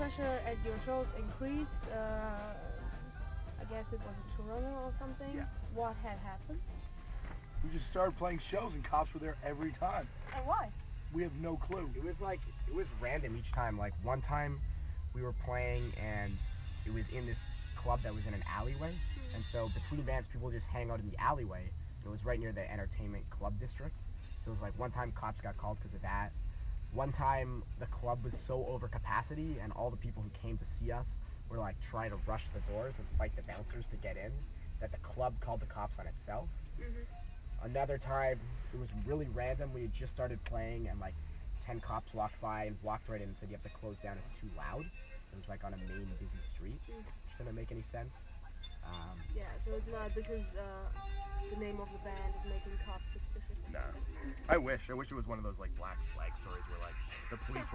pressure at your shows increased. I guess it was a Toronto or something. Yeah. What had happened? We just started playing shows and cops were there every time. And why? We have no clue. It was random each time. Like one time we were playing and it was in this club that was in an alleyway. And so between bands people just hang out in the alleyway. It was right near the entertainment club district. So it was like one time cops got called because of that. One time the club was so over capacity and all the people who came to see us were like trying to rush the doors and fight the bouncers to get in, that the club called the cops on itself. Another time, it was really random. We had just started playing and like 10 cops walked by and walked right in and said you have to close down, it's too loud. It was like on a main busy street, which didn't make any sense. Yeah, so it's not because the name of the band is making cops suspicious. No. I wish it was one of those like black flag stories where like the police